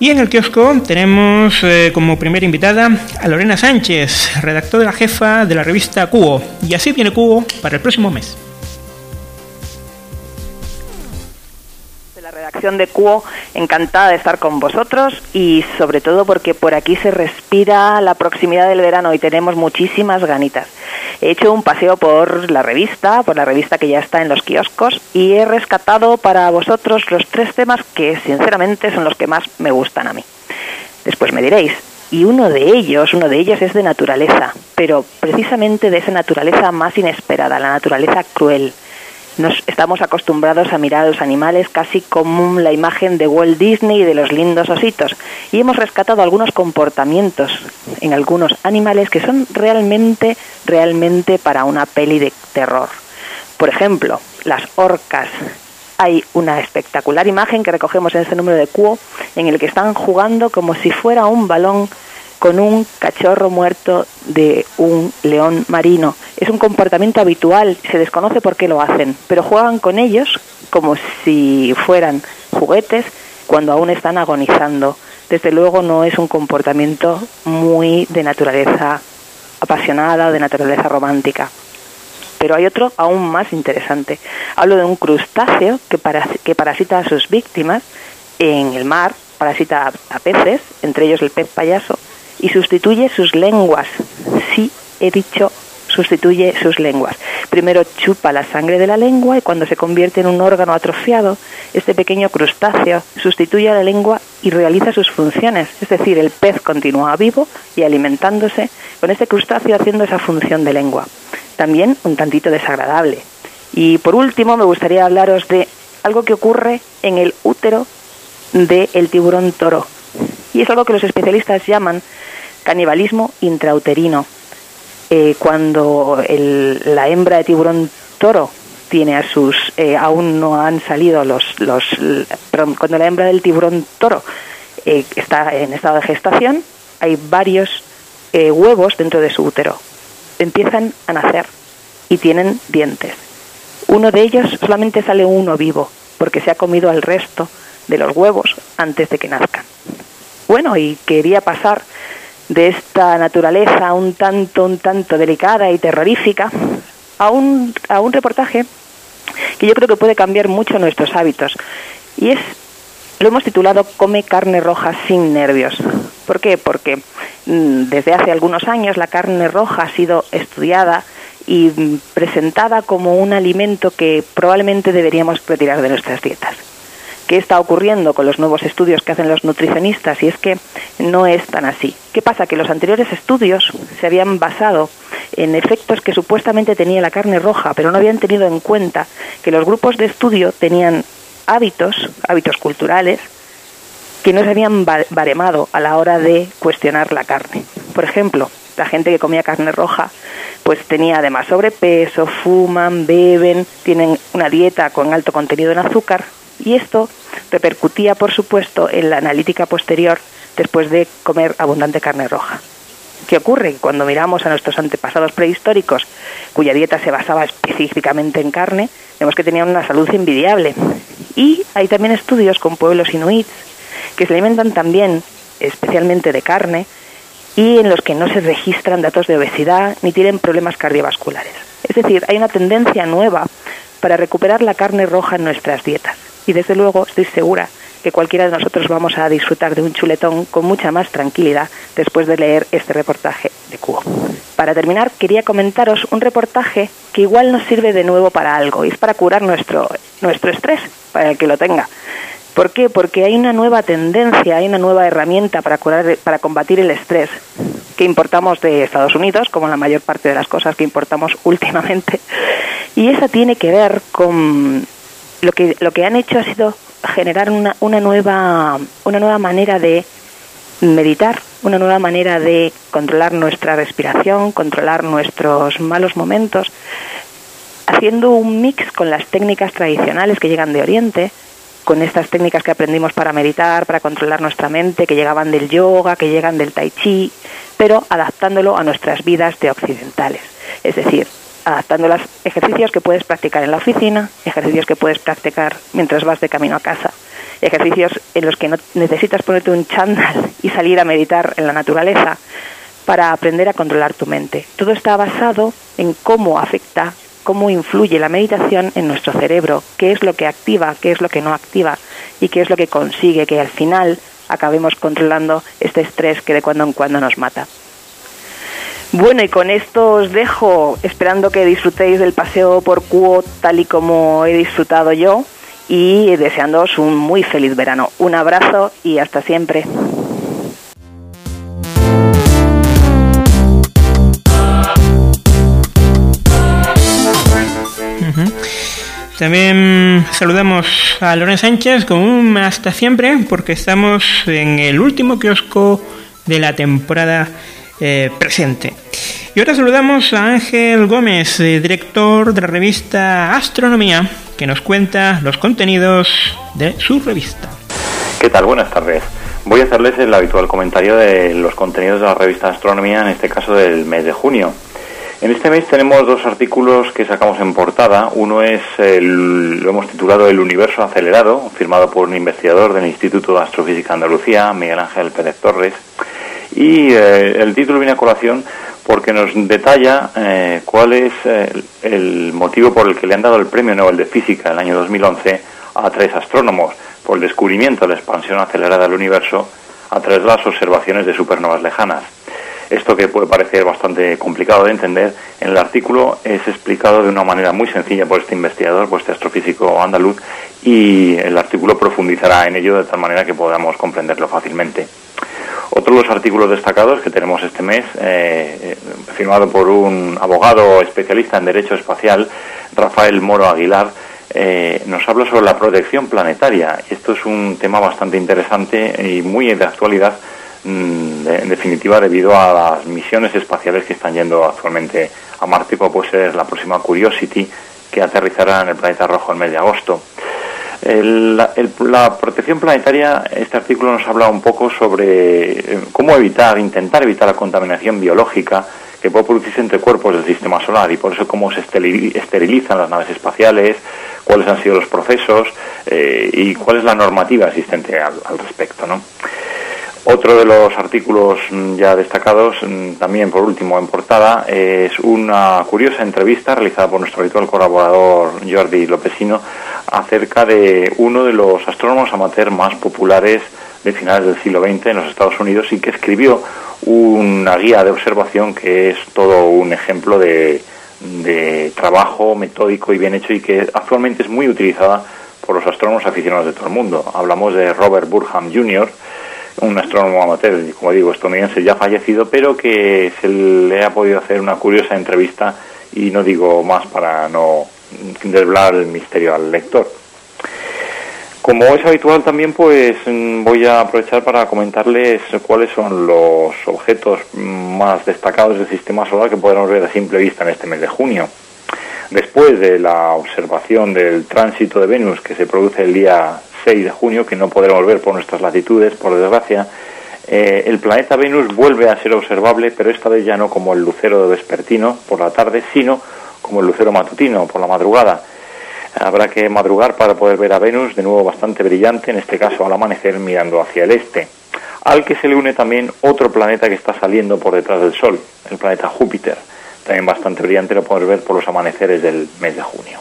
Y en el kiosco tenemos como primera invitada a Lorena Sánchez, redactora jefa de la revista Cubo. Y así viene Cubo para el próximo mes. La redacción de Cubo, encantada de estar con vosotros y sobre todo porque por aquí se respira la proximidad del verano y tenemos muchísimas ganitas. He hecho un paseo por la revista que ya está en los kioscos y he rescatado para vosotros los 3 temas que sinceramente son los que más me gustan a mí. Después me diréis, y uno de ellos es de naturaleza, pero precisamente de esa naturaleza más inesperada, la naturaleza cruel. Nos estamos acostumbrados a mirar a los animales casi como la imagen de Walt Disney y de los lindos ositos, y hemos rescatado algunos comportamientos en algunos animales que son realmente para una peli de terror. Por ejemplo, las orcas. Hay una espectacular imagen que recogemos en este número de Cubo en el que están jugando como si fuera un balón con un cachorro muerto de un león marino. Es un comportamiento habitual, se desconoce por qué lo hacen, pero juegan con ellos como si fueran juguetes cuando aún están agonizando. Desde luego no es un comportamiento muy de naturaleza apasionada o de naturaleza romántica. Pero hay otro aún más interesante. Hablo de un crustáceo que parasita a sus víctimas en el mar, parasita a peces, entre ellos el pez payaso, y sustituye sus lenguas. Sí, he dicho, sustituye sus lenguas. Primero chupa la sangre de la lengua y cuando se convierte en un órgano atrofiado, este pequeño crustáceo sustituye a la lengua y realiza sus funciones. Es decir, el pez continúa vivo y alimentándose con este crustáceo haciendo esa función de lengua. También un tantito desagradable. Y por último me gustaría hablaros de algo que ocurre en el útero del tiburón toro. Y es algo que los especialistas llaman canibalismo intrauterino. Cuando la hembra de tiburón toro tiene a sus... aún no han salido perdón, cuando la hembra del tiburón toro está en estado de gestación, hay varios huevos dentro de su útero. Empiezan a nacer y tienen dientes. Uno de ellos solamente sale uno vivo, porque se ha comido al resto de los huevos antes de que nazcan. Bueno, y quería pasar de esta naturaleza un tanto delicada y terrorífica a un reportaje que yo creo que puede cambiar mucho nuestros hábitos. Y lo hemos titulado Come carne roja sin nervios. ¿Por qué? Porque desde hace algunos años la carne roja ha sido estudiada y presentada como un alimento que probablemente deberíamos retirar de nuestras dietas. ¿Qué está ocurriendo con los nuevos estudios que hacen los nutricionistas? Y es que no es tan así. ¿Qué pasa? Que los anteriores estudios se habían basado en efectos que supuestamente tenía la carne roja, pero no habían tenido en cuenta que los grupos de estudio tenían hábitos culturales que no se habían baremado a la hora de cuestionar la carne. Por ejemplo, la gente que comía carne roja pues tenía además sobrepeso, fuman, beben, tienen una dieta con alto contenido en azúcar. Y esto repercutía, por supuesto, en la analítica posterior después de comer abundante carne roja. ¿Qué ocurre? Cuando miramos a nuestros antepasados prehistóricos, cuya dieta se basaba específicamente en carne, vemos que tenían una salud envidiable. Y hay también estudios con pueblos inuits que se alimentan también especialmente de carne y en los que no se registran datos de obesidad ni tienen problemas cardiovasculares. Es decir, hay una tendencia nueva para recuperar la carne roja en nuestras dietas. Y desde luego estoy segura que cualquiera de nosotros vamos a disfrutar de un chuletón con mucha más tranquilidad después de leer este reportaje de Cubo. Para terminar, quería comentaros un reportaje que igual nos sirve de nuevo para algo, y es para curar nuestro estrés, para el que lo tenga. ¿Por qué? Porque hay una nueva tendencia, hay una nueva herramienta para combatir el estrés que importamos de Estados Unidos, como la mayor parte de las cosas que importamos últimamente, y esa tiene que ver con... Lo que han hecho ha sido generar una nueva manera de meditar, una nueva manera de controlar nuestra respiración, controlar nuestros malos momentos, haciendo un mix con las técnicas tradicionales que llegan de Oriente, con estas técnicas que aprendimos para meditar, para controlar nuestra mente, que llegaban del yoga, que llegan del tai chi, pero adaptándolo a nuestras vidas de occidentales. Es decir, adaptando los ejercicios que puedes practicar en la oficina, ejercicios que puedes practicar mientras vas de camino a casa, ejercicios en los que no necesitas ponerte un chándal y salir a meditar en la naturaleza para aprender a controlar tu mente. Todo está basado en cómo afecta, cómo influye la meditación en nuestro cerebro, qué es lo que activa, qué es lo que no activa y qué es lo que consigue que al final acabemos controlando este estrés que de cuando en cuando nos mata. Bueno, y con esto os dejo, esperando que disfrutéis del paseo por Cuo tal y como he disfrutado yo y deseándoos un muy feliz verano. Un abrazo y hasta siempre. También saludamos a Lorena Sánchez con un hasta siempre, porque estamos en el último kiosco de la temporada presente. Y ahora saludamos a Ángel Gómez, director de la revista Astronomía, que nos cuenta los contenidos de su revista. ¿Qué tal? Buenas tardes. Voy a hacerles el habitual comentario de los contenidos de la revista Astronomía, en este caso del mes de junio. En este mes tenemos dos artículos que sacamos en portada. Uno es, lo hemos titulado El universo acelerado, firmado por un investigador del Instituto de Astrofísica de Andalucía, Miguel Ángel Pérez Torres. Y el título viene a colación porque nos detalla cuál es el motivo por el que le han dado el Premio Nobel de Física el año 2011 a 3 astrónomos por el descubrimiento de la expansión acelerada del universo a través de las observaciones de supernovas lejanas. Esto, que puede parecer bastante complicado de entender, en el artículo es explicado de una manera muy sencilla por este investigador, por este astrofísico andaluz, y el artículo profundizará en ello de tal manera que podamos comprenderlo fácilmente. Otro de los artículos destacados que tenemos este mes, firmado por un abogado especialista en Derecho Espacial, Rafael Moro Aguilar, nos habla sobre la protección planetaria. Esto es un tema bastante interesante y muy de actualidad, en definitiva debido a las misiones espaciales que están yendo actualmente a Marte, como puede ser la próxima Curiosity, que aterrizará en el planeta rojo el mes de agosto. La protección planetaria, este artículo nos habla un poco sobre cómo intentar evitar la contaminación biológica que puede producirse entre cuerpos del sistema solar, y por eso cómo se esterilizan las naves espaciales, cuáles han sido los procesos y cuál es la normativa existente al respecto, ¿no? Otro de los artículos ya destacados, también por último en portada, es una curiosa entrevista realizada por nuestro habitual colaborador Jordi Lopesino acerca de uno de los astrónomos amateur más populares de finales del siglo XX en los Estados Unidos, y que escribió una guía de observación que es todo un ejemplo de trabajo metódico y bien hecho, y que actualmente es muy utilizada por los astrónomos aficionados de todo el mundo. Hablamos de Robert Burham Jr., un astrónomo amateur, como digo, estadounidense ya fallecido, pero que se le ha podido hacer una curiosa entrevista, y no digo más para no desvelar el misterio al lector. Como es habitual también, pues voy a aprovechar para comentarles cuáles son los objetos más destacados del sistema solar que podremos ver a simple vista en este mes de junio. Después de la observación del tránsito de Venus, que se produce el día 6 de junio, que no podremos ver por nuestras latitudes, por desgracia, el planeta Venus vuelve a ser observable, pero esta vez ya no como el lucero vespertino por la tarde, sino como el lucero matutino por la madrugada. Habrá que madrugar para poder ver a Venus, de nuevo bastante brillante, en este caso al amanecer mirando hacia el este, al que se le une también otro planeta que está saliendo por detrás del Sol, el planeta Júpiter, también bastante brillante, lo podemos ver por los amaneceres del mes de junio.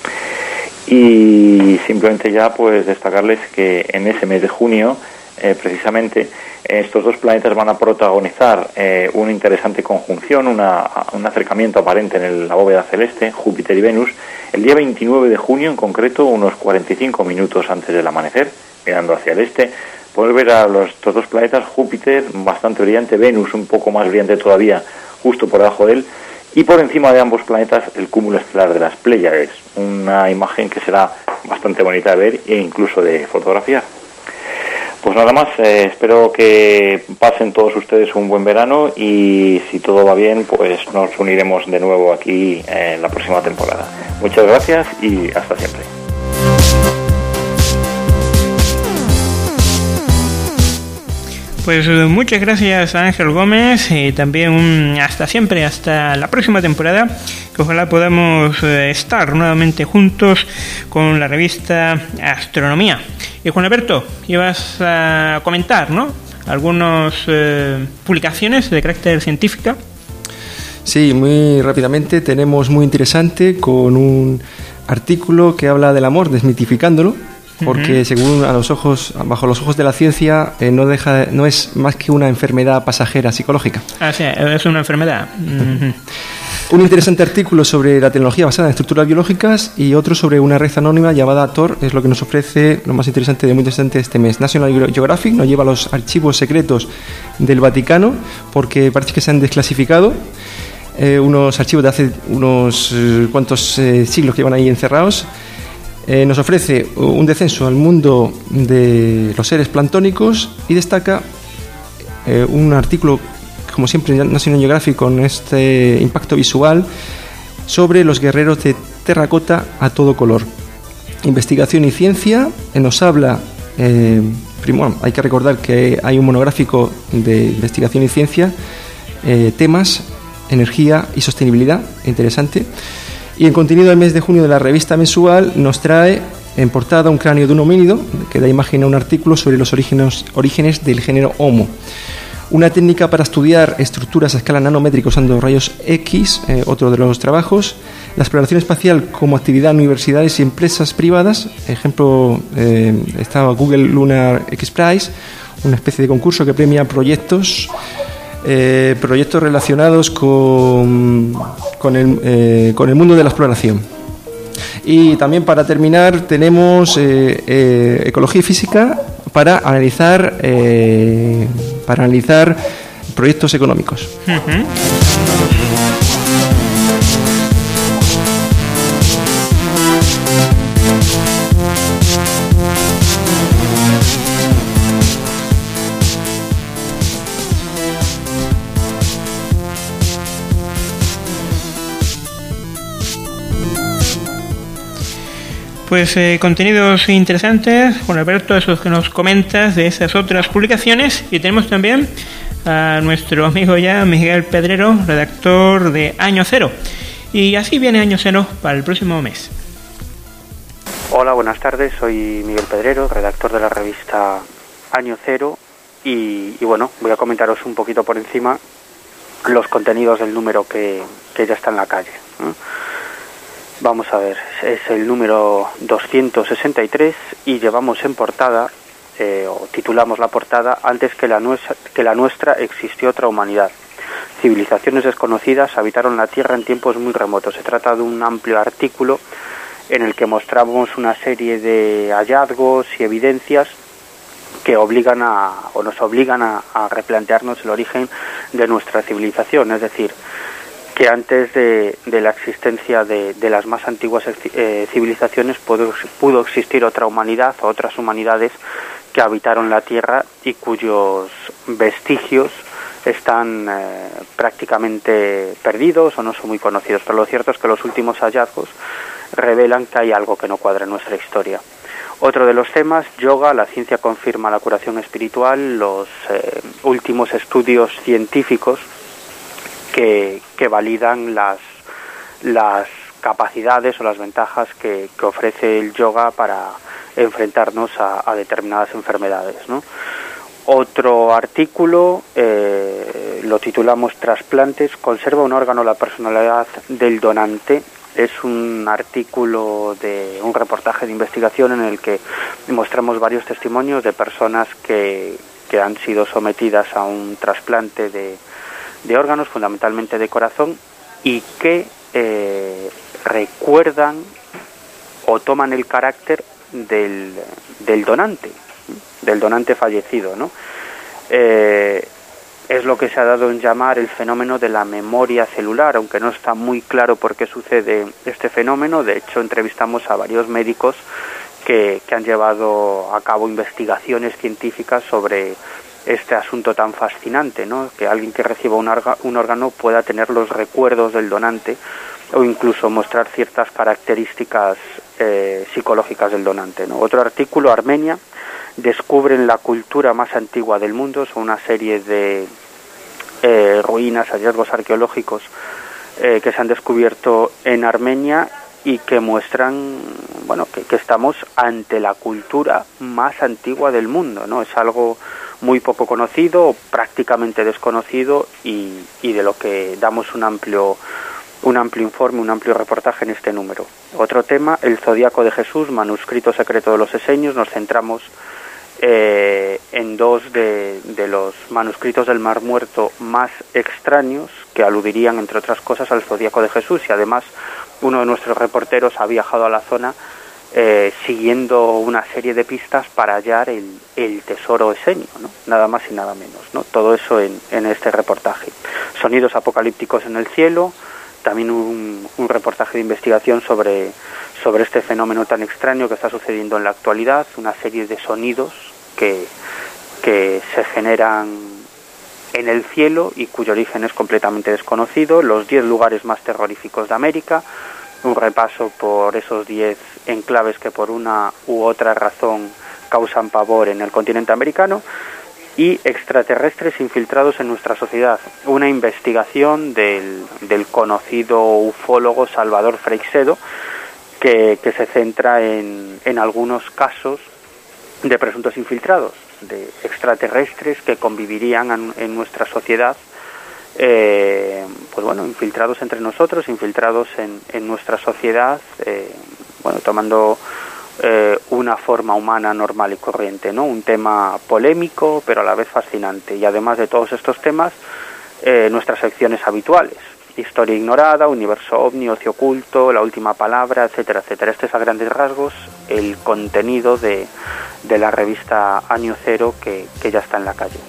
Y simplemente ya pues destacarles que en ese mes de junio, precisamente, estos dos planetas van a protagonizar una interesante conjunción, un acercamiento aparente en la bóveda celeste, Júpiter y Venus, el día 29 de junio, en concreto, unos 45 minutos antes del amanecer, mirando hacia el este. Podemos ver a estos dos planetas, Júpiter bastante brillante, Venus un poco más brillante todavía, justo por debajo de él, y por encima de ambos planetas el cúmulo estelar de las Pléyades, una imagen que será bastante bonita de ver e incluso de fotografiar. Pues nada más, espero que pasen todos ustedes un buen verano, y si todo va bien, pues nos uniremos de nuevo aquí en la próxima temporada. Muchas gracias y hasta siempre. Pues muchas gracias a Ángel Gómez y también hasta siempre, hasta la próxima temporada, que ojalá podamos estar nuevamente juntos con la revista Astronomía. Y Juan Alberto, ibas a comentar, ¿no?, algunas publicaciones de carácter científico. Sí, muy rápidamente. Tenemos muy interesante con un artículo que habla del amor, desmitificándolo, porque según bajo los ojos de la ciencia no es más que una enfermedad pasajera psicológica. Ah, sí, es una enfermedad. Un interesante artículo sobre la tecnología basada en estructuras biológicas y otro sobre una red anónima llamada Tor, es lo que nos ofrece lo más interesante, muy interesante este mes. National Geographic nos lleva a los archivos secretos del Vaticano porque parece que se han desclasificado. Unos archivos de hace unos cuantos siglos que llevan ahí encerrados. Nos ofrece un descenso al mundo de los seres planctónicos y destaca un artículo, como siempre, National Geographic, con este impacto visual sobre los guerreros de terracota a todo color. Investigación y ciencia. Nos habla, primero hay que recordar que hay un monográfico de investigación y ciencia, temas, energía y sostenibilidad, interesante. Y en contenido del mes de junio de la revista mensual nos trae en portada un cráneo de un homínido, que da imagen a un artículo sobre los orígenes del género Homo. Una técnica para estudiar estructuras a escala nanométrica usando rayos X, otro de los trabajos. La exploración espacial como actividad en universidades y empresas privadas. Ejemplo, estaba Google Lunar X Prize, una especie de concurso que premia proyectos relacionados con el mundo de la exploración. Y también, para terminar, tenemos ecología y física para analizar proyectos económicos. Pues contenidos interesantes, Juan Alberto, esos que nos comentas de esas otras publicaciones. Y tenemos también a nuestro amigo ya Miguel Pedrero, redactor de Año Cero. Y así viene Año Cero para el próximo mes. Hola, buenas tardes, soy Miguel Pedrero, redactor de la revista Año Cero. Y bueno, voy a comentaros un poquito por encima los contenidos del número que ya está en la calle, ¿no? Vamos a ver, es el número 263 y llevamos en portada, o titulamos la portada, Antes que la nuestra existió otra humanidad. Civilizaciones desconocidas habitaron la Tierra en tiempos muy remotos. Se trata de un amplio artículo en el que mostramos una serie de hallazgos y evidencias que nos obligan a replantearnos el origen de nuestra civilización, es decir, que antes de la existencia de las más antiguas civilizaciones pudo existir otra humanidad o otras humanidades que habitaron la Tierra y cuyos vestigios están prácticamente perdidos o no son muy conocidos. Pero lo cierto es que los últimos hallazgos revelan que hay algo que no cuadra en nuestra historia. Otro de los temas, yoga, la ciencia confirma la curación espiritual, los últimos estudios científicos que validan las capacidades o las ventajas que ofrece el yoga para enfrentarnos a determinadas enfermedades, ¿no? Otro artículo lo titulamos Trasplantes, conserva un órgano la personalidad del donante. Es un artículo de un reportaje de investigación en el que mostramos varios testimonios de personas que han sido sometidas a un trasplante de órganos, fundamentalmente de corazón, y que recuerdan o toman el carácter del donante fallecido, ¿no? Es lo que se ha dado en llamar el fenómeno de la memoria celular, aunque no está muy claro por qué sucede este fenómeno. De hecho, entrevistamos a varios médicos que han llevado a cabo investigaciones científicas sobre este asunto tan fascinante, ¿no? Que alguien que reciba un órgano pueda tener los recuerdos del donante o incluso mostrar ciertas características psicológicas del donante, ¿no? Otro artículo, Armenia, descubren la cultura más antigua del mundo. Son una serie de ruinas, hallazgos arqueológicos que se han descubierto en Armenia y que muestran, bueno, que estamos ante la cultura más antigua del mundo, ¿no? Es algo muy poco conocido, prácticamente desconocido, y de lo que damos un amplio informe, un amplio reportaje en este número. Otro tema, el Zodíaco de Jesús, manuscrito secreto de los esenios. Nos centramos en dos de los manuscritos del Mar Muerto más extraños, que aludirían, entre otras cosas, al Zodíaco de Jesús, y además uno de nuestros reporteros ha viajado a la zona siguiendo una serie de pistas para hallar el tesoro esenio, ¿no? Nada más y nada menos, ¿no? Todo eso en este reportaje. Sonidos apocalípticos en el cielo, también un reportaje de investigación sobre este fenómeno tan extraño que está sucediendo en la actualidad, una serie de sonidos que se generan en el cielo y cuyo origen es completamente desconocido, los 10 lugares más terroríficos de América, un repaso por esos 10 enclaves que por una u otra razón causan pavor en el continente americano, y extraterrestres infiltrados en nuestra sociedad, una investigación del conocido ufólogo Salvador Freixedo, que se centra en algunos casos de presuntos infiltrados, de extraterrestres que convivirían en nuestra sociedad, pues bueno, infiltrados entre nosotros, infiltrados en nuestra sociedad, bueno, tomando una forma humana normal y corriente, ¿no? Un tema polémico, pero a la vez fascinante. Y además de todos estos temas, nuestras secciones habituales: Historia ignorada, Universo ovni, Ocio oculto, La última palabra, etcétera, etcétera. Este es a grandes rasgos el contenido de la revista Año Cero, que ya está en la calle.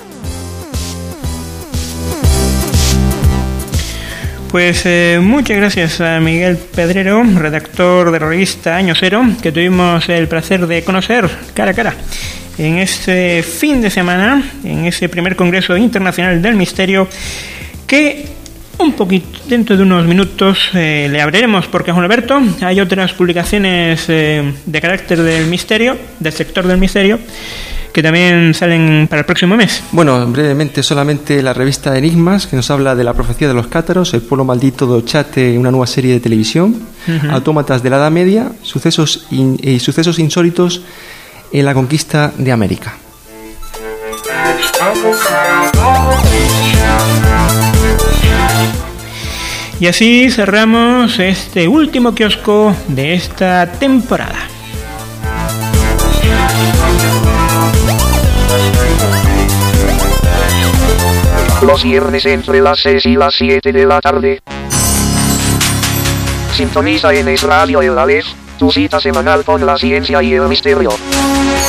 Pues muchas gracias a Miguel Pedrero, redactor de la revista Año Cero, que tuvimos el placer de conocer cara a cara en este fin de semana, en ese primer Congreso Internacional del Misterio, que un poquito, dentro de unos minutos, le abriremos, porque Juan Alberto, hay otras publicaciones de carácter del misterio, del sector del misterio, que también salen para el próximo mes. Bueno, brevemente, solamente la revista Enigmas, que nos habla de la profecía de los cátaros, el pueblo maldito de Ochate, una nueva serie de televisión, autómatas de la Edad Media, sucesos insólitos en la conquista de América. Y así cerramos este último kiosco de esta temporada. Los viernes entre las 6 y las 7 de la tarde. Sintoniza en Es Radio El Aleph, tu cita semanal con la ciencia y el misterio.